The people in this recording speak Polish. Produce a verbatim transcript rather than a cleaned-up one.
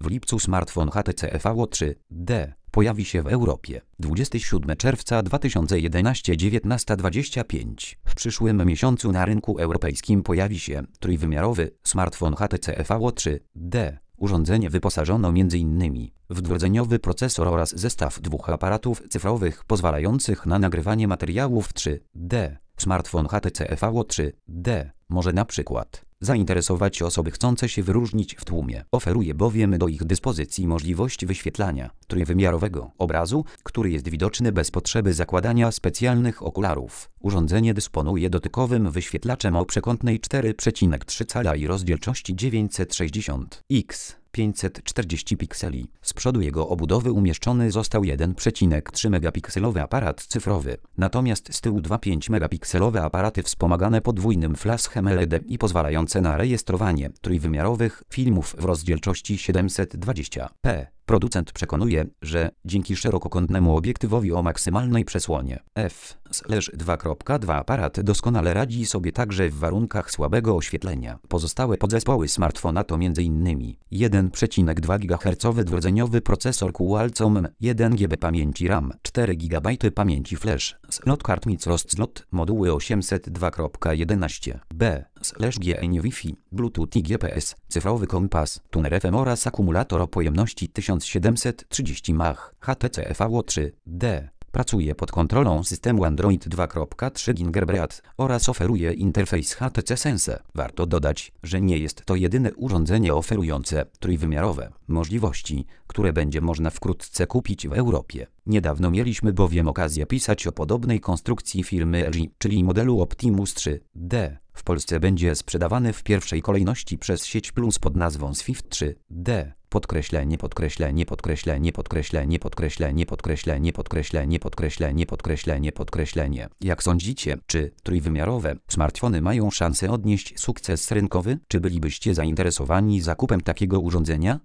W lipcu smartfon H T C E V O trzy D pojawi się w Europie. dwudziestego siódmego czerwca dwa tysiące jedenastego dziewiętnasta dwadzieścia pięć. W przyszłym miesiącu na rynku europejskim pojawi się trójwymiarowy smartfon H T C E V O trzy D. Urządzenie wyposażono między innymi w dwurdzeniowy procesor oraz zestaw dwóch aparatów cyfrowych pozwalających na nagrywanie materiałów w trzy D. Smartfon H T C E V O trzy D może na przykład zainteresować osoby chcące się wyróżnić w tłumie. Oferuje bowiem do ich dyspozycji możliwość wyświetlania trójwymiarowego obrazu, który jest widoczny bez potrzeby zakładania specjalnych okularów. Urządzenie dysponuje dotykowym wyświetlaczem o przekątnej cztery przecinek trzy cala i rozdzielczości dziewięćset sześćdziesiąt na pięćset czterdzieści pikseli. Z przodu jego obudowy umieszczony został jeden przecinek trzy megapikselowy aparat cyfrowy, natomiast z tyłu dwa przecinek pięć megapikselowe aparaty wspomagane podwójnym flashem L E D i pozwalające na rejestrowanie trójwymiarowych filmów w rozdzielczości siedemset dwadzieścia p. Producent przekonuje, że dzięki szerokokątnemu obiektywowi o maksymalnej przesłonie f dwa przecinek dwa aparat doskonale radzi sobie także w warunkach słabego oświetlenia. Pozostałe podzespoły smartfona to między innymi jeden przecinek dwa gigaherca dwurdzeniowy procesor Qualcomm, jeden giga pamięci RAM, cztery giga pamięci flash, slot card microSD slot, moduły osiemset dwa przecinek jedenaście b, G N Wi-Fi, Bluetooth i G P S, cyfrowy kompas, tuner F M oraz akumulator o pojemności tysiąc siedemset trzydzieści mAh. H T C E V O trzy D pracuje pod kontrolą systemu Android dwa przecinek trzy Gingerbread oraz oferuje interfejs H T C Sense. Warto dodać, że nie jest to jedyne urządzenie oferujące trójwymiarowe możliwości, które będzie można wkrótce kupić w Europie. Niedawno mieliśmy bowiem okazję pisać o podobnej konstrukcji firmy L G, czyli modelu Optimus trzy D. W Polsce będzie sprzedawany w pierwszej kolejności przez sieć Plus pod nazwą Swift trzy D. Podkreślenie, podkreślenie, podkreślenie, podkreślenie, podkreślenie, podkreślenie, podkreślenie, podkreślenie, podkreślenie, podkreślenie. Jak sądzicie, czy trójwymiarowe smartfony mają szansę odnieść sukces rynkowy? Czy bylibyście zainteresowani zakupem takiego urządzenia?